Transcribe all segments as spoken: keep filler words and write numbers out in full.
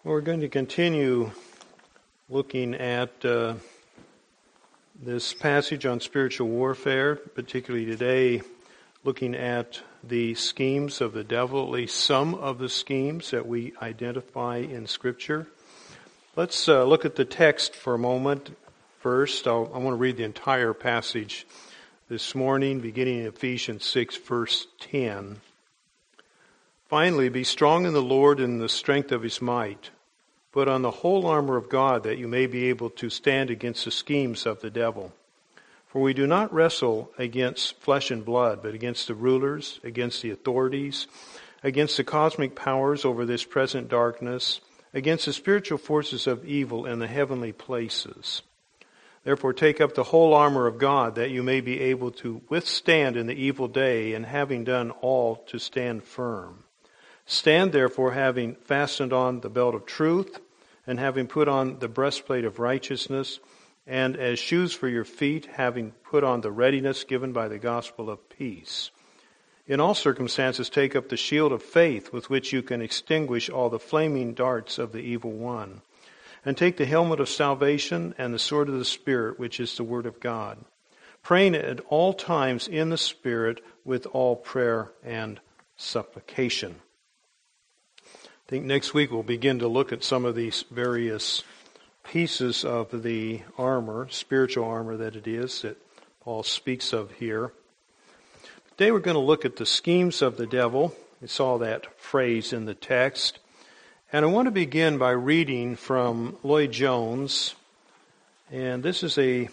We're going to continue looking at uh, this passage on spiritual warfare, particularly today, looking at the schemes of the devil, at least some of the schemes that we identify in Scripture. Let's uh, look at the text for a moment first. I'll, I want to read the entire passage this morning, beginning in Ephesians six, verse ten. Finally, be strong in the Lord and the strength of His might. Put on the whole armor of God that you may be able to stand against the schemes of the devil. For we do not wrestle against flesh and blood, but against the rulers, against the authorities, against the cosmic powers over this present darkness, against the spiritual forces of evil in the heavenly places. Therefore take up the whole armor of God that you may be able to withstand in the evil day, and having done all, to stand firm. Stand therefore, having fastened on the belt of truth, and having put on the breastplate of righteousness, and as shoes for your feet, having put on the readiness given by the gospel of peace. In all circumstances take up the shield of faith, with which you can extinguish all the flaming darts of the evil one. And take the helmet of salvation and the sword of the Spirit, which is the word of God, praying at all times in the Spirit with all prayer and supplication. I think next week we'll begin to look at some of these various pieces of the armor, spiritual armor that it is, that Paul speaks of here. Today we're going to look at the schemes of the devil. We saw that phrase in the text. And I want to begin by reading from Lloyd Jones. And this is a,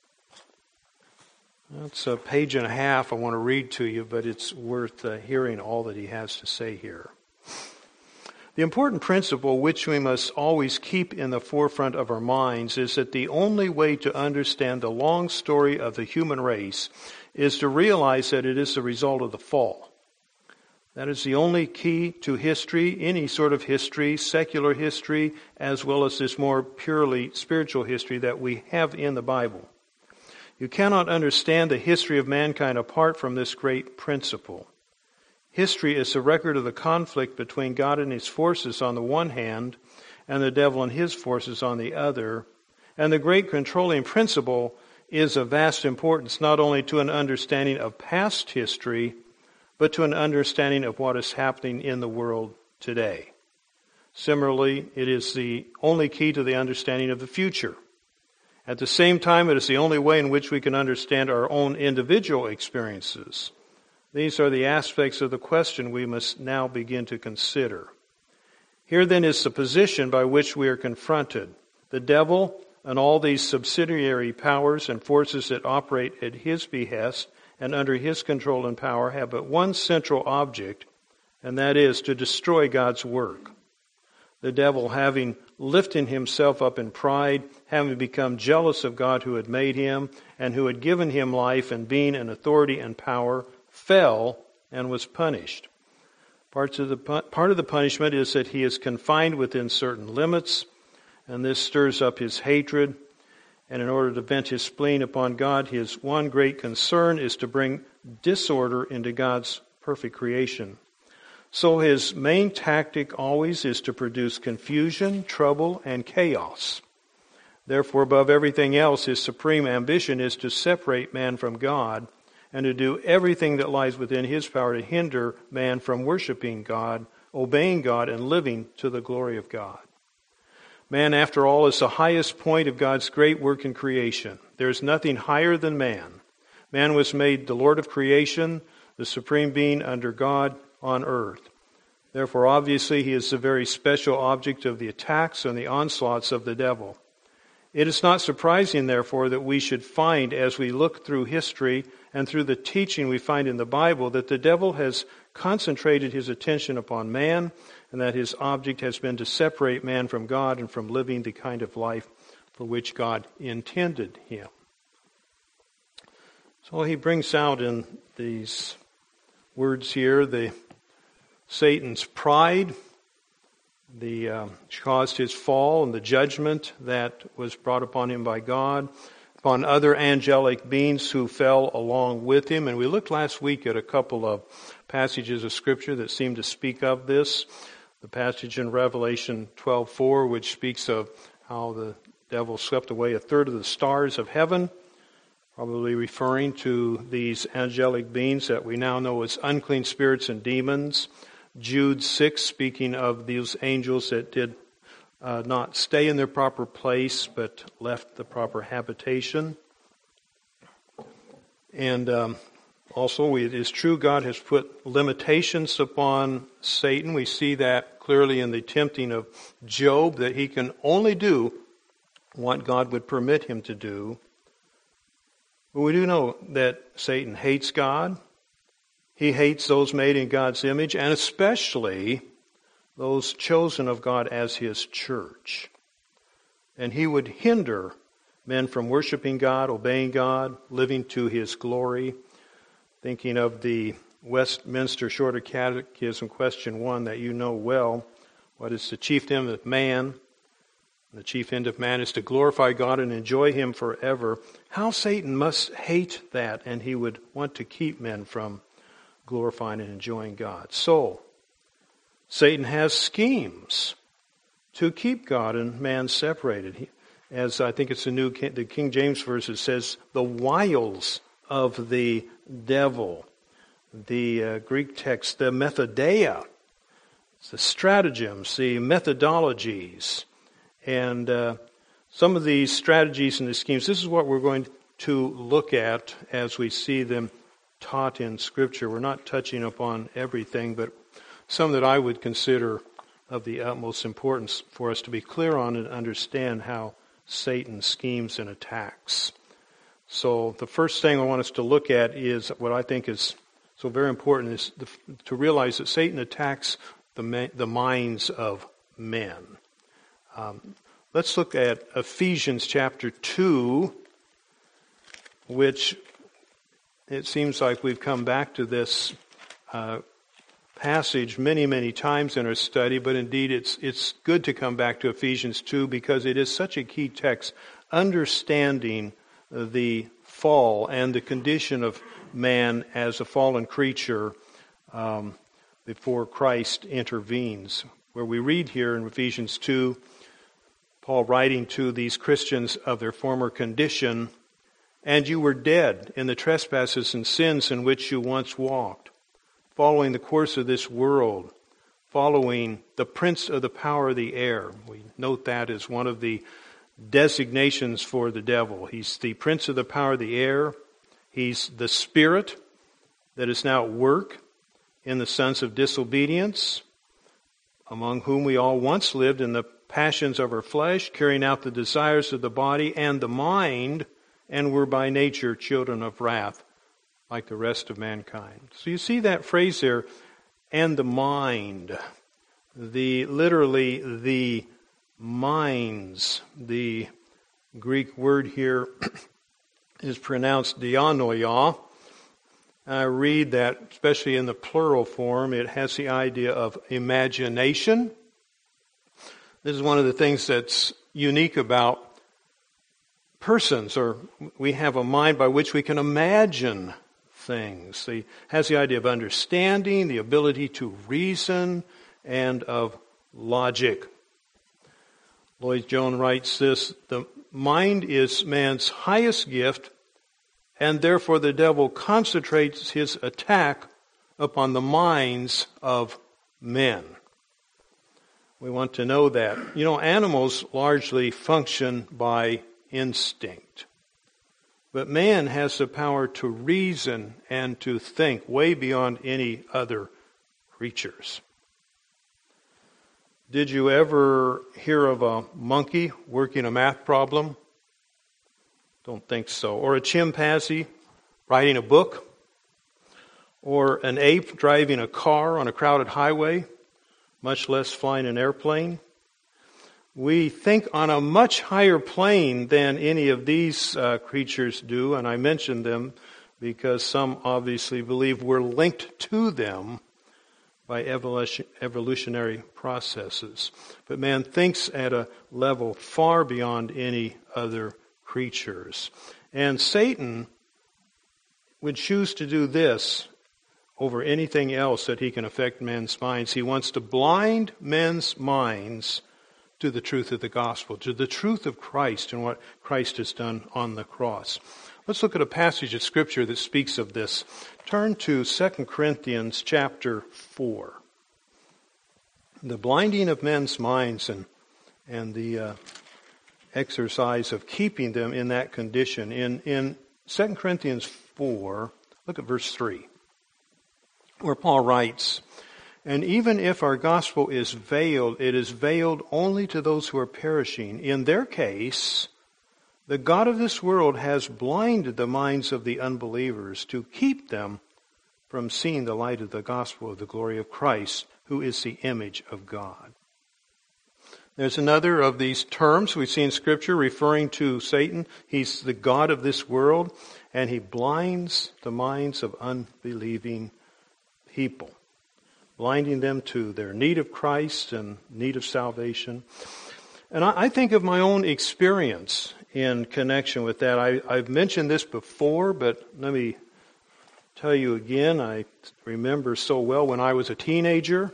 it's a page and a half I want to read to you, but it's worth uh, hearing all that he has to say here. The important principle which we must always keep in the forefront of our minds is that the only way to understand the long story of the human race is to realize that it is the result of the fall. That is the only key to history, any sort of history, secular history, as well as this more purely spiritual history that we have in the Bible. You cannot understand the history of mankind apart from this great principle. History is a record of the conflict between God and His forces on the one hand, and the devil and his forces on the other. And the great controlling principle is of vast importance not only to an understanding of past history, but to an understanding of what is happening in the world today. Similarly, it is the only key to the understanding of the future. At the same time, it is the only way in which we can understand our own individual experiences. These are the aspects of the question we must now begin to consider. Here then is the position by which we are confronted. The devil and all these subsidiary powers and forces that operate at his behest and under his control and power have but one central object, and that is to destroy God's work. The devil, having lifted himself up in pride, having become jealous of God who had made him and who had given him life and being and authority and power, fell and was punished. Parts of the, part of the punishment is that he is confined within certain limits, and this stirs up his hatred. And in order to vent his spleen upon God, his one great concern is to bring disorder into God's perfect creation. So his main tactic always is to produce confusion, trouble, and chaos. Therefore, above everything else, his supreme ambition is to separate man from God and to do everything that lies within his power to hinder man from worshiping God, obeying God, and living to the glory of God. Man, after all, is the highest point of God's great work in creation. There is nothing higher than man. Man was made the Lord of creation, the supreme being under God on earth. Therefore, obviously, he is the very special object of the attacks and the onslaughts of the devil. It is not surprising, therefore, that we should find, as we look through history and through the teaching we find in the Bible, that the devil has concentrated his attention upon man, and that his object has been to separate man from God and from living the kind of life for which God intended him. So he brings out in these words here the Satan's pride, the uh, caused his fall, and the judgment that was brought upon him by God, upon other angelic beings who fell along with him. And we looked last week at a couple of passages of Scripture that seem to speak of this. The passage in Revelation twelve four, which speaks of how the devil swept away a third of the stars of heaven, probably referring to these angelic beings that we now know as unclean spirits and demons. Jude six, speaking of these angels that did uh, not stay in their proper place, but left the proper habitation. And um, also, it is true God has put limitations upon Satan. We see that clearly in the tempting of Job, that he can only do what God would permit him to do. But we do know that Satan hates God. He hates those made in God's image, and especially those chosen of God as his church. And he would hinder men from worshiping God, obeying God, living to his glory. Thinking of the Westminster Shorter Catechism, question one, that you know well. What is the chief end of man? The chief end of man is to glorify God and enjoy him forever. How Satan must hate that, and he would want to keep men from glorifying and enjoying God. So, Satan has schemes to keep God and man separated. He, as I think it's the new the King James verse, says, the wiles of the devil. The uh, Greek text, the methodeia, the stratagems, the methodologies, and uh, some of these strategies and the schemes. This is what we're going to look at as we see them taught in Scripture. We're not touching upon everything, but some that I would consider of the utmost importance for us to be clear on and understand how Satan schemes and attacks. So the first thing I want us to look at is what I think is so very important, is the, to realize that Satan attacks the, the minds of men. Um, let's look at Ephesians chapter two, which it seems like we've come back to this uh, passage many, many times in our study, but indeed it's it's good to come back to Ephesians two because it is such a key text, understanding the fall and the condition of man as a fallen creature um, before Christ intervenes. Where we read here in Ephesians two, Paul writing to these Christians of their former condition, and you were dead in the trespasses and sins in which you once walked, following the course of this world, following the prince of the power of the air. We note that as one of the designations for the devil. He's the prince of the power of the air. He's the spirit that is now at work in the sons of disobedience, among whom we all once lived in the passions of our flesh, carrying out the desires of the body and the mind, and were by nature children of wrath, like the rest of mankind. So you see that phrase there, and the mind. The literally the minds. The Greek word here is pronounced dianoia. I read that, especially in the plural form, it has the idea of imagination. This is one of the things that's unique about persons, or we have a mind by which we can imagine things. It has the idea of understanding, the ability to reason, and of logic. Lloyd Jones writes this, the mind is man's highest gift, and therefore the devil concentrates his attack upon the minds of men. We want to know that. You know, animals largely function by instinct. But man has the power to reason and to think way beyond any other creatures. Did you ever hear of a monkey working a math problem? Don't think so. Or a chimpanzee writing a book? Or an ape driving a car on a crowded highway, much less flying an airplane? We think on a much higher plane than any of these uh, creatures do, and I mention them because some obviously believe we're linked to them by evolution, evolutionary processes. But man thinks at a level far beyond any other creatures. And Satan would choose to do this over anything else that he can affect men's minds. He wants to blind men's minds to the truth of the gospel, to the truth of Christ and what Christ has done on the cross. Let's look at a passage of Scripture that speaks of this. Turn to Second Corinthians chapter four. The blinding of men's minds and, and the uh, exercise of keeping them in that condition. In, in Second Corinthians four, look at verse three, where Paul writes, "And even if our gospel is veiled, it is veiled only to those who are perishing. In their case, the God of this world has blinded the minds of the unbelievers to keep them from seeing the light of the gospel of the glory of Christ, who is the image of God." There's another of these terms we see in Scripture referring to Satan. He's the God of this world, and he blinds the minds of unbelieving people, blinding them to their need of Christ and need of salvation. And I, I think of my own experience in connection with that. I, I've mentioned this before, but let me tell you again. I remember so well when I was a teenager,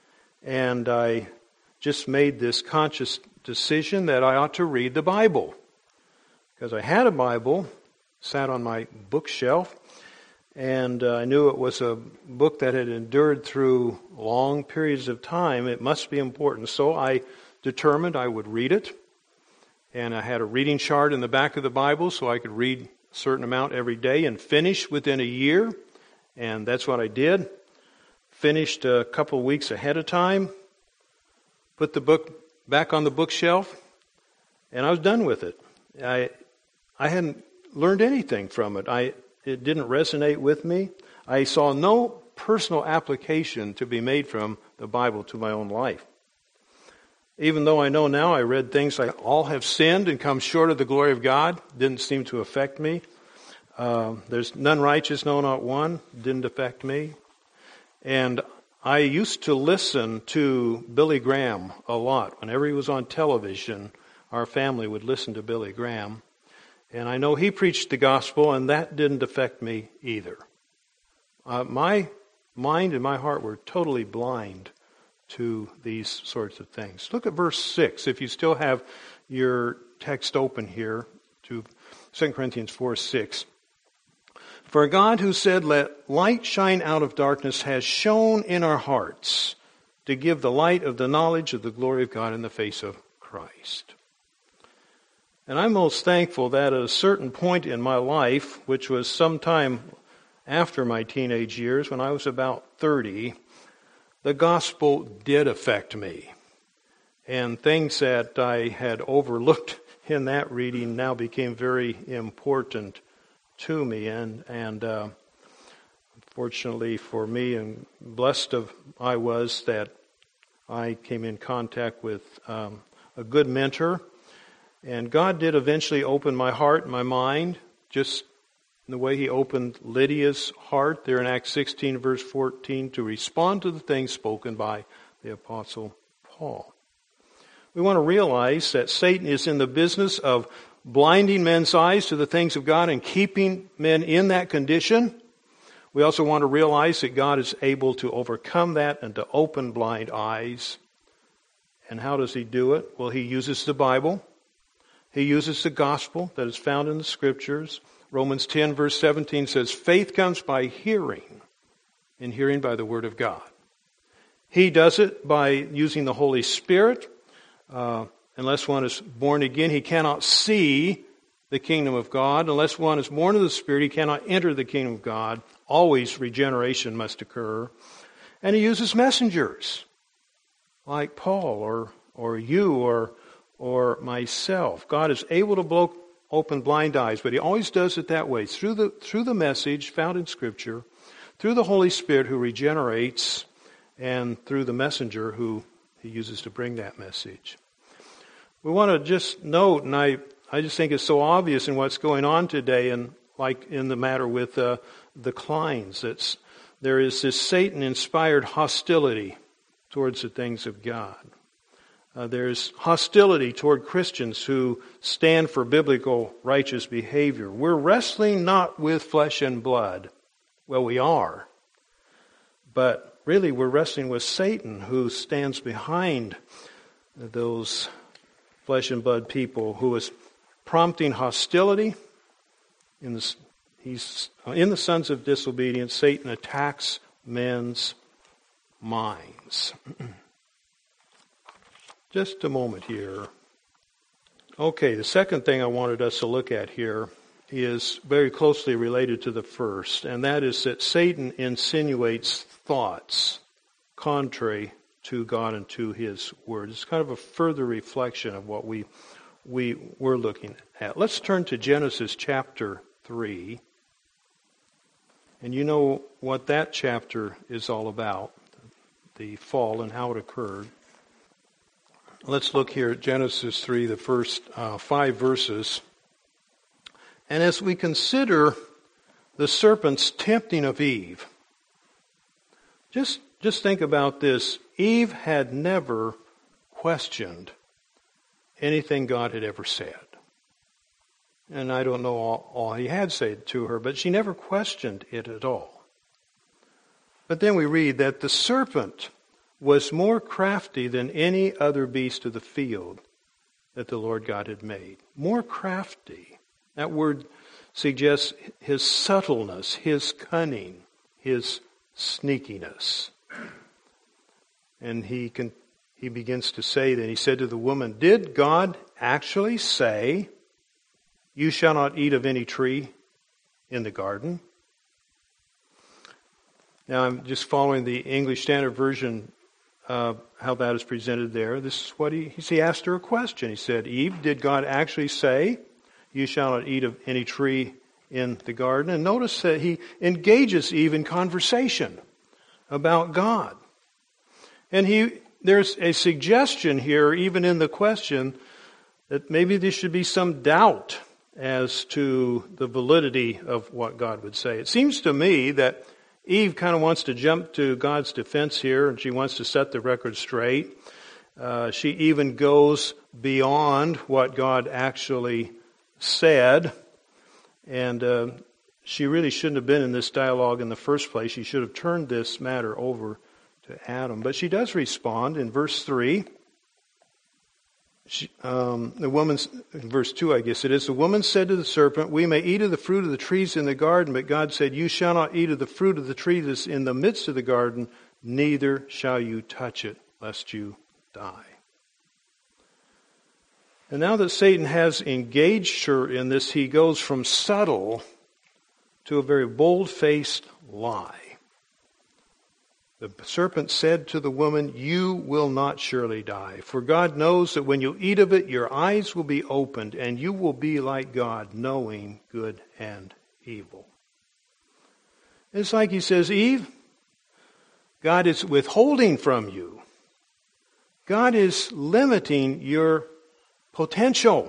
and I just made this conscious decision that I ought to read the Bible. Because I had a Bible, sat on my bookshelf, and uh, I knew it was a book that had endured through long periods of time. It must be important. So I determined I would read it. And I had a reading chart in the back of the Bible so I could read a certain amount every day and finish within a year. And that's what I did. Finished a couple of weeks ahead of time. Put the book back on the bookshelf. And I was done with it. I I hadn't learned anything from it. I It didn't resonate with me. I saw no personal application to be made from the Bible to my own life. Even though I know now I read things like all have sinned and come short of the glory of God, didn't seem to affect me. Uh, there's none righteous, no, not one, didn't affect me. And I used to listen to Billy Graham a lot. Whenever he was on television, our family would listen to Billy Graham. And I know he preached the gospel, and that didn't affect me either. Uh, my mind and my heart were totally blind to these sorts of things. Look at verse six, if you still have your text open here, to Second Corinthians four six. "For God, who said, 'Let light shine out of darkness,' has shone in our hearts to give the light of the knowledge of the glory of God in the face of Christ." And I'm most thankful that at a certain point in my life, which was sometime after my teenage years, when I was about thirty, the gospel did affect me. And things that I had overlooked in that reading now became very important to me. And, and uh, fortunately for me, and blessed of I was that I came in contact with um, a good mentor. And God did eventually open my heart and my mind, just in the way he opened Lydia's heart there in Acts sixteen, verse fourteen, to respond to the things spoken by the Apostle Paul. We want to realize that Satan is in the business of blinding men's eyes to the things of God and keeping men in that condition. We also want to realize that God is able to overcome that and to open blind eyes. And how does he do it? Well, he uses the Bible. He uses the gospel that is found in the Scriptures. Romans ten, verse seventeen says, "Faith comes by hearing, and hearing by the word of God." He does it by using the Holy Spirit. Uh, unless one is born again, he cannot see the kingdom of God. Unless one is born of the Spirit, he cannot enter the kingdom of God. Always regeneration must occur. And he uses messengers, like Paul or or you or or myself. God is able to blow open blind eyes, but he always does it that way, through the through the message found in Scripture, through the Holy Spirit who regenerates, and through the messenger who he uses to bring that message. We want to just note, and I, I just think it's so obvious in what's going on today, and like in the matter with uh, the Kleins, that there is this Satan-inspired hostility towards the things of God. Uh, there's hostility toward Christians who stand for biblical righteous behavior. We're wrestling not with flesh and blood. Well, we are. But really we're wrestling with Satan, who stands behind those flesh and blood people, who is prompting hostility. In the, he's in the sons of disobedience. Satan attacks men's minds. Just a moment here. Okay, the second thing I wanted us to look at here is very closely related to the first, and that is that Satan insinuates thoughts contrary to God and to His Word. It's kind of a further reflection of what we we were looking at. Let's turn to Genesis chapter three. And you know what that chapter is all about, the fall and how it occurred. Let's look here at Genesis three, the first uh, five verses. And as we consider the serpent's tempting of Eve, just, just think about this. Eve had never questioned anything God had ever said. And I don't know all, all He had said to her, but she never questioned it at all. But then we read that the serpent was more crafty than any other beast of the field that the Lord God had made. More crafty. That word suggests his subtleness, his cunning, his sneakiness. And he can, he begins to say that he said to the woman, "Did God actually say, 'You shall not eat of any tree in the garden'?" Now I'm just following the English Standard Version, uh, how that is presented there. This is what he, he asked her a question. He said, "Eve, did God actually say, 'You shall not eat of any tree in the garden'?" And notice that he engages Eve in conversation about God. And he there's a suggestion here, even in the question, that maybe there should be some doubt as to the validity of what God would say. It seems to me that Eve kind of wants to jump to God's defense here, and she wants to set the record straight. Uh, she even goes beyond what God actually said, and uh, she really shouldn't have been in this dialogue in the first place. She should have turned this matter over to Adam. But she does respond in verse three. She, um, the woman, in verse two, I guess it is, the woman said to the serpent, "We may eat of the fruit of the trees in the garden, but God said, 'You shall not eat of the fruit of the tree that is in the midst of the garden, neither shall you touch it, lest you die.'" And now that Satan has engaged her in this, he goes from subtle to a very bold-faced lie. The serpent said to the woman, "You will not surely die, for God knows that when you eat of it, your eyes will be opened, and you will be like God, knowing good and evil." It's like he says, "Eve, God is withholding from you. God is limiting your potential.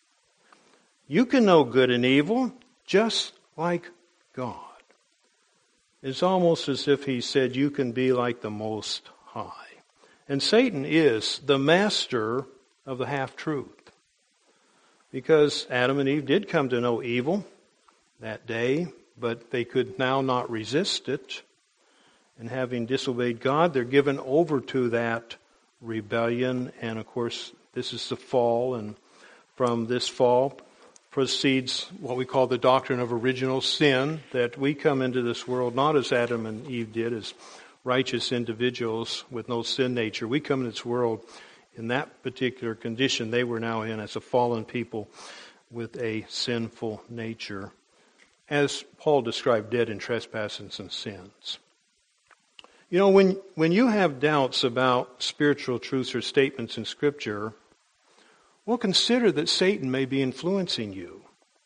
You can know good and evil just like God." It's almost as if he said, "You can be like the Most High." And Satan is the master of the half-truth. Because Adam and Eve did come to know evil that day, but they could now not resist it. And having disobeyed God, they're given over to that rebellion. And of course, this is the fall, and from this fall proceeds what we call the doctrine of original sin, that we come into this world not as Adam and Eve did, as righteous individuals with no sin nature. We come into this world in that particular condition they were now in, as a fallen people with a sinful nature, as Paul described, dead in trespasses and sins. You know, when, when you have doubts about spiritual truths or statements in Scripture, well, consider that Satan may be influencing you.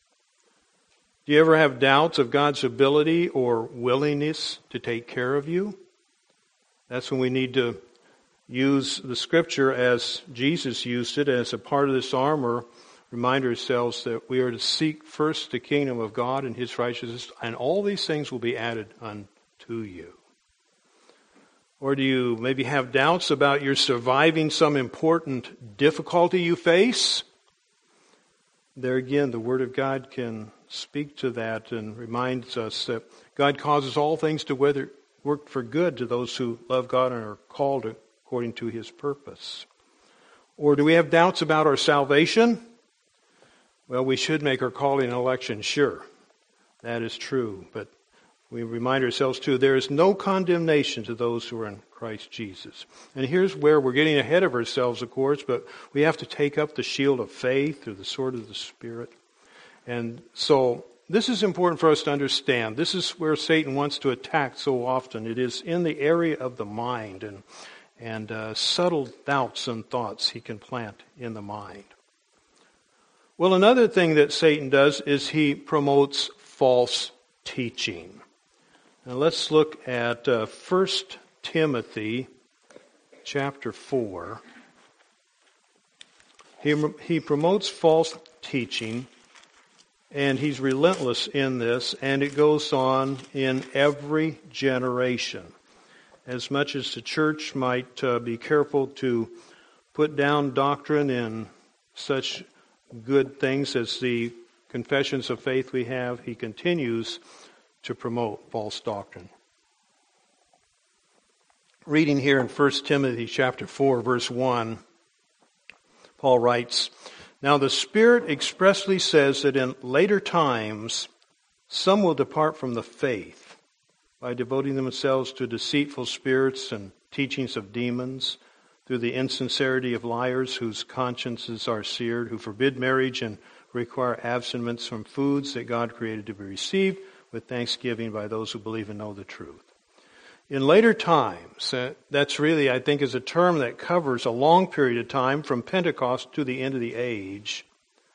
Do you ever have doubts of God's ability or willingness to take care of you? That's when we need to use the Scripture as Jesus used it, as a part of this armor. Remind ourselves that we are to seek first the kingdom of God and His righteousness, and all these things will be added unto you. Or do you maybe have doubts about your surviving some important difficulty you face? There again, the Word of God can speak to that and reminds us that God causes all things to work work for good to those who love God and are called according to His purpose. Or do we have doubts about our salvation? Well, we should make our calling and election sure. That is true. But we remind ourselves, too, there is no condemnation to those who are in Christ Jesus. And here's where we're getting ahead of ourselves, of course, but we have to take up the shield of faith or the sword of the Spirit. And so this is important for us to understand. This is where Satan wants to attack so often. It is in the area of the mind, and, and uh, subtle doubts and thoughts he can plant in the mind. Well, another thing that Satan does is he promotes false teaching. Now let's look at uh, First Timothy chapter four. He, he promotes false teaching, and he's relentless in this, and it goes on in every generation. As much as the church might uh, be careful to put down doctrine in such good things as the confessions of faith we have, he continues to promote false doctrine. Reading here in First Timothy chapter four, verse one, Paul writes, "Now the Spirit expressly says that in later times some will depart from the faith by devoting themselves to deceitful spirits and teachings of demons, through the insincerity of liars whose consciences are seared, who forbid marriage and require abstinence from foods that God created to be received with thanksgiving by those who believe and know the truth." In later times, uh, that's really, I think, is a term that covers a long period of time from Pentecost to the end of the age.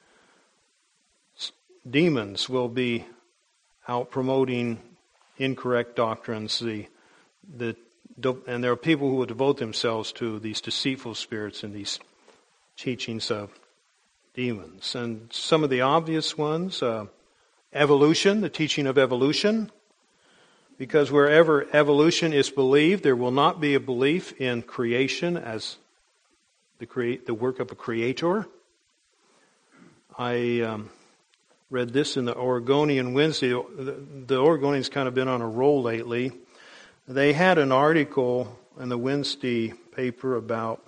Demons will be out promoting incorrect doctrines, the the and there are people who will devote themselves to these deceitful spirits and these teachings of demons. And some of the obvious ones, uh, evolution, the teaching of evolution, because wherever evolution is believed, there will not be a belief in creation as the create the work of a creator. I um, read this in the Oregonian Wednesday. The, the Oregonian's kind of been on a roll lately. They had an article in the Wednesday paper about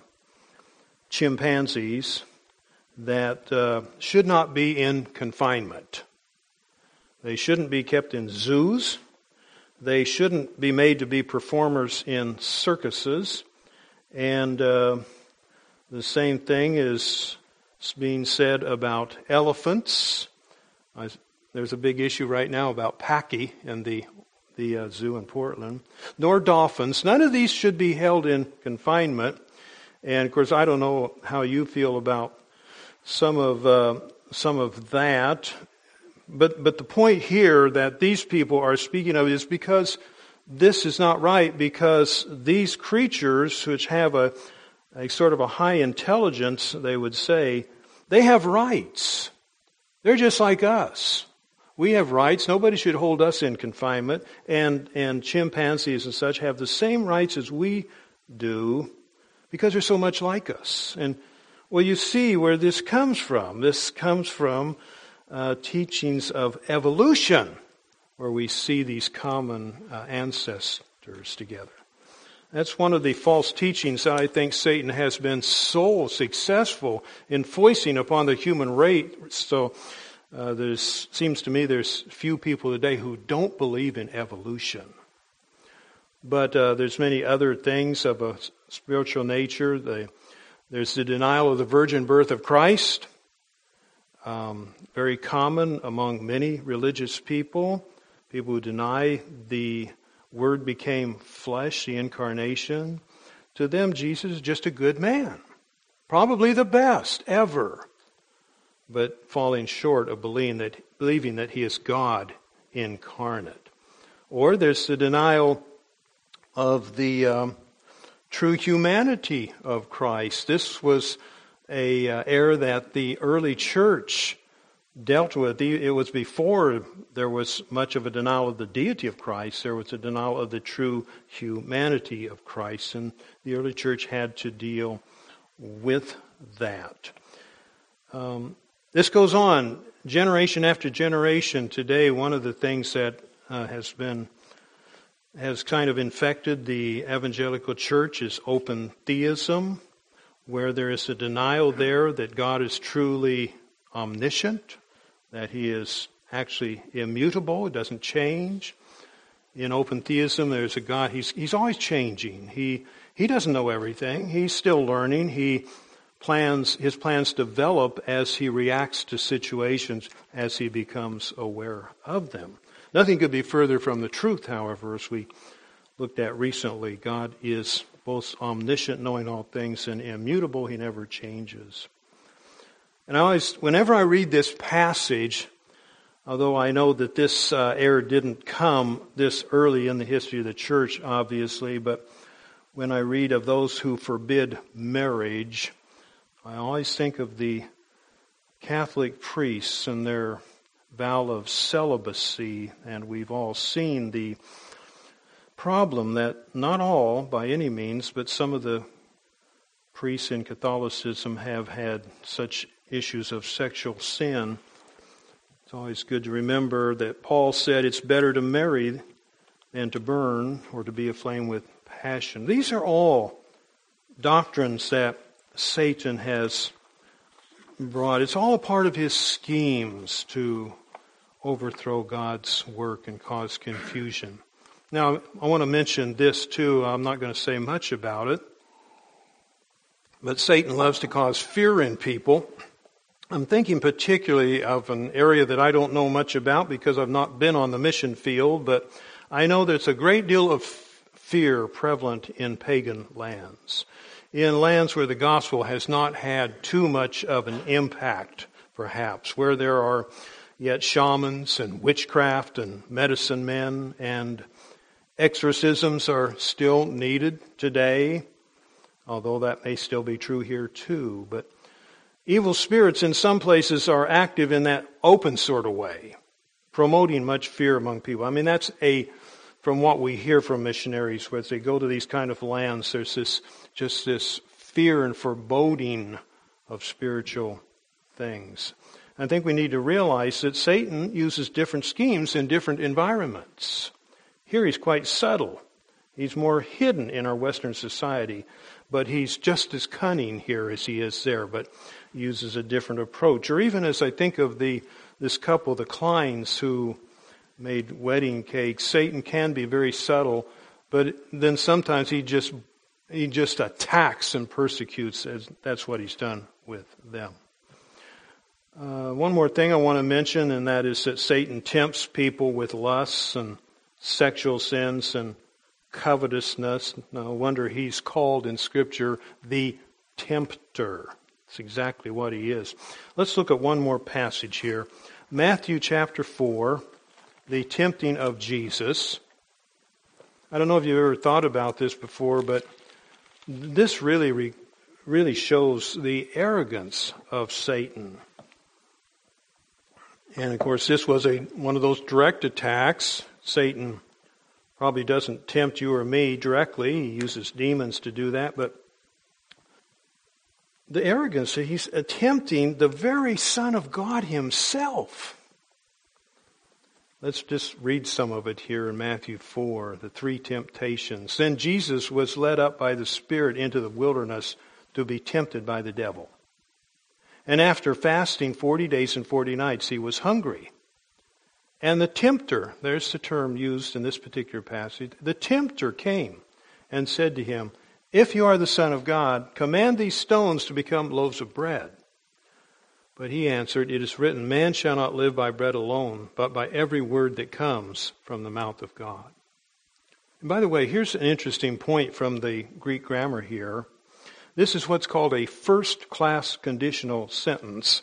chimpanzees that uh, should not be in confinement. They shouldn't be kept in zoos. They shouldn't be made to be performers in circuses. And uh, the same thing is being said about elephants. I, there's a big issue right now about Paki in the the uh, zoo in Portland, nor dolphins. None of these should be held in confinement. And of course, I don't know how you feel about some of uh, some of that. But but the point here that these people are speaking of is because this is not right, because these creatures, which have a, a sort of a high intelligence, they would say, they have rights. They're just like us. We have rights. Nobody should hold us in confinement. And, and chimpanzees and such have the same rights as we do because they're so much like us. And well, you see where this comes from. This comes from uh, teachings of evolution, where we see these common uh, ancestors together. That's one of the false teachings that I think Satan has been so successful in foisting upon the human race. So Uh, there seems to me there's few people today who don't believe in evolution. But uh, there's many other things of a spiritual nature. The, there's the denial of the virgin birth of Christ, um, very common among many religious people. People who deny the Word became flesh, the incarnation. To them, Jesus is just a good man, probably the best ever, but falling short of believing that, believing that He is God incarnate. Or there's the denial of the um, true humanity of Christ. This was a uh, error that the early church dealt with. It was before there was much of a denial of the deity of Christ. There was a denial of the true humanity of Christ, and the early church had to deal with that. Um, This goes on generation after generation. Today, one of the things that uh, has been has kind of infected the evangelical church is open theism, where there is a denial there that God is truly omniscient, that He is actually immutable, it doesn't change. In open theism, there's a God, He's He's always changing. He He doesn't know everything. He's still learning. He plans His plans develop as He reacts to situations, as He becomes aware of them. Nothing could be further from the truth, however, as we looked at recently. God is both omniscient, knowing all things, and immutable. He never changes. And I always, whenever I read this passage, although I know that this uh, error didn't come this early in the history of the church, obviously, but when I read of those who forbid marriage, I always think of the Catholic priests and their vow of celibacy, and we've all seen the problem that not all, by any means, but some of the priests in Catholicism have had such issues of sexual sin. It's always good to remember that Paul said it's better to marry than to burn or to be aflame with passion. These are all doctrines that Satan has brought. It's all a part of his schemes to overthrow God's work and cause confusion. Now, I want to mention this too. I'm not going to say much about it. But Satan loves to cause fear in people. I'm thinking particularly of an area that I don't know much about because I've not been on the mission field, but I know there's a great deal of fear prevalent in pagan lands, in lands where the gospel has not had too much of an impact, perhaps, where there are yet shamans and witchcraft and medicine men, and exorcisms are still needed today, although that may still be true here too. But evil spirits in some places are active in that open sort of way, promoting much fear among people. I mean, that's a, from what we hear from missionaries, as they go to these kind of lands, there's this, just this fear and foreboding of spiritual things. I think we need to realize that Satan uses different schemes in different environments. Here he's quite subtle. He's more hidden in our Western society, but he's just as cunning here as he is there, but uses a different approach. Or even as I think of the this couple, the Kleins, who made wedding cakes, Satan can be very subtle, but then sometimes he just he just attacks and persecutes, as that's what he's done with them. Uh, one more thing I want to mention, and that is that Satan tempts people with lusts and sexual sins and covetousness. No wonder he's called in Scripture the tempter. It's exactly what he is. Let's look at one more passage here. Matthew chapter four, the tempting of Jesus. I don't know if you've ever thought about this before, but this really, really shows the arrogance of Satan. And of course, this was a one of those direct attacks. Satan probably doesn't tempt you or me directly. He uses demons to do that. But the arrogance, he's attempting the very Son of God himself. Let's just read some of it here in Matthew four, the three temptations. Then Jesus was led up by the Spirit into the wilderness to be tempted by the devil. And after fasting forty days and forty nights, he was hungry. And the tempter, there's the term used in this particular passage, the tempter came and said to him, "If you are the Son of God, command these stones to become loaves of bread." But he answered, "It is written, man shall not live by bread alone, but by every word that comes from the mouth of God." And by the way, here's an interesting point from the Greek grammar here. This is what's called a first-class conditional sentence.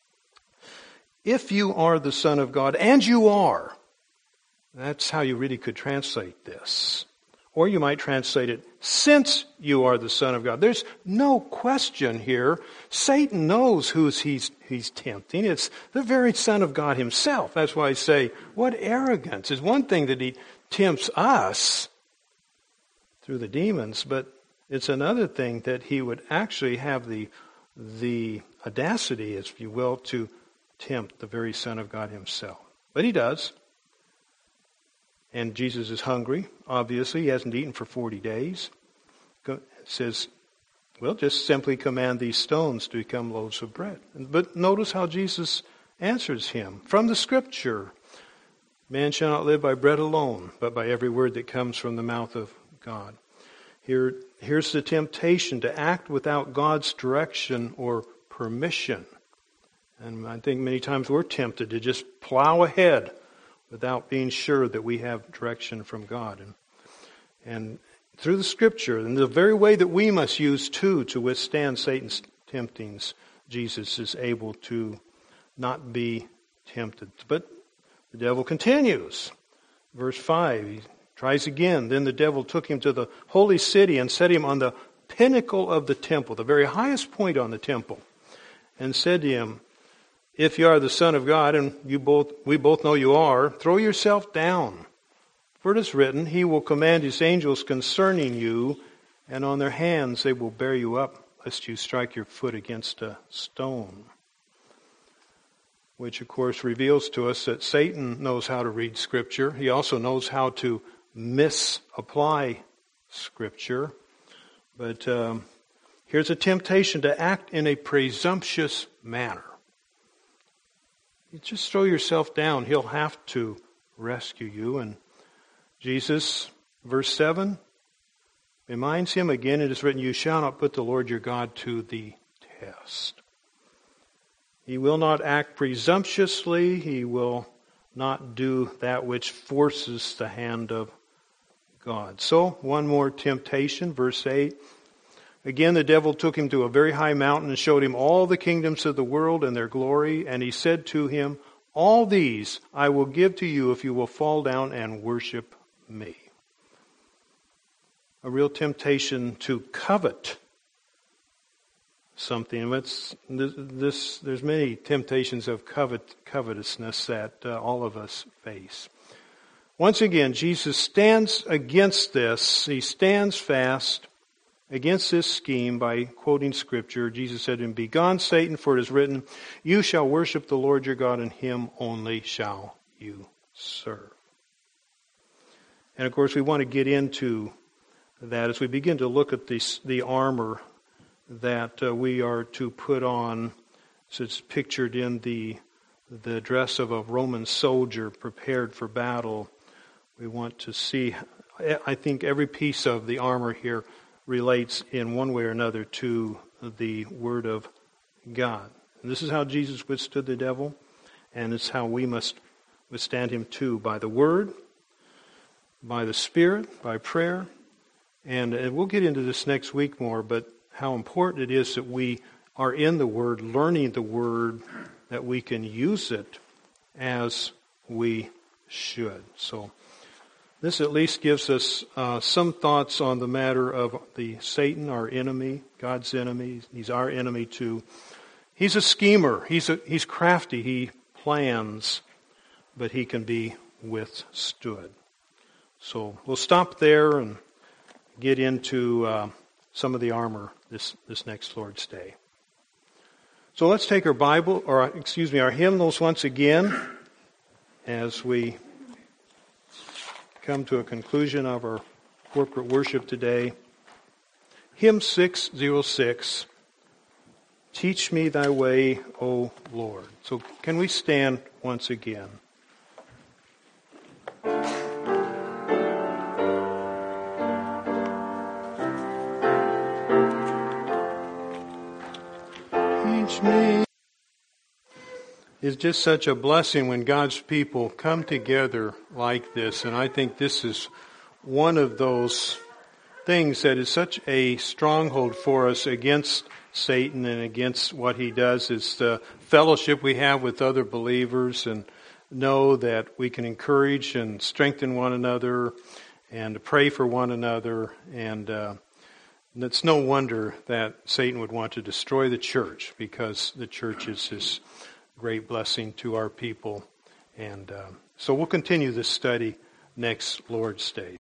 If you are the Son of God, and you are, that's how you really could translate this. Or you might translate it, since you are the Son of God. There's no question here. Satan knows who he's, he's tempting. It's the very Son of God himself. That's why I say, what arrogance. It's one thing that he tempts us through the demons, but it's another thing that he would actually have the, the audacity, if you will, to tempt the very Son of God himself. But he does. And Jesus is hungry, obviously. He hasn't eaten for forty days. It says, well, just simply command these stones to become loaves of bread. But notice how Jesus answers him. From the Scripture, man shall not live by bread alone, but by every word that comes from the mouth of God. Here, here's the temptation to act without God's direction or permission. And I think many times we're tempted to just plow ahead without being sure that we have direction from God. And, and through the Scripture, and the very way that we must use too to withstand Satan's temptings, Jesus is able to not be tempted. But the devil continues. Verse five, he tries again. Then the devil took him to the holy city and set him on the pinnacle of the temple, the very highest point on the temple, and said to him, if you are the Son of God, and you both, we both know you are, throw yourself down. For it is written, he will command his angels concerning you, and on their hands they will bear you up, lest you strike your foot against a stone. Which, of course, reveals to us that Satan knows how to read Scripture. He also knows how to misapply Scripture. But um, here's a temptation to act in a presumptuous manner. You just throw yourself down. He'll have to rescue you. And Jesus, verse seven, reminds him again, it is written, you shall not put the Lord your God to the test. He will not act presumptuously. He will not do that which forces the hand of God. So, one more temptation, verse eight. Again, the devil took him to a very high mountain and showed him all the kingdoms of the world and their glory. And he said to him, all these I will give to you if you will fall down and worship me. A real temptation to covet something. It's, this, this, there's many temptations of covet, covetousness that uh, all of us face. Once again, Jesus stands against this. He stands fast against this scheme by quoting Scripture. Jesus said to him, begone, Satan, for it is written, you shall worship the Lord your God, and him only shall you serve. And of course, we want to get into that as we begin to look at this, the armor that uh, we are to put on. So it's pictured in the, the dress of a Roman soldier prepared for battle. We want to see, I think every piece of the armor here relates in one way or another to the Word of God. And this is how Jesus withstood the devil, and it's how we must withstand him too, by the Word, by the Spirit, by prayer. And, and we'll get into this next week more, but how important it is that we are in the Word, learning the Word, that we can use it as we should. So this at least gives us uh, some thoughts on the matter of the Satan, our enemy, God's enemy. He's our enemy too. He's a schemer. He's a, he's crafty. He plans, but he can be withstood. So we'll stop there and get into uh, some of the armor this, this next Lord's Day. So let's take our Bible, or excuse me, our hymnals once again as we come to a conclusion of our corporate worship today. Hymn six oh six, Teach Me Thy Way, O Lord. So can we stand once again? Teach me. It's just such a blessing when God's people come together like this. And I think this is one of those things that is such a stronghold for us against Satan and against what he does. Is the fellowship we have with other believers and know that we can encourage and strengthen one another and pray for one another. And uh, it's no wonder that Satan would want to destroy the church, because the church is his great blessing to our people. And uh, so we'll continue this study next Lord's Day.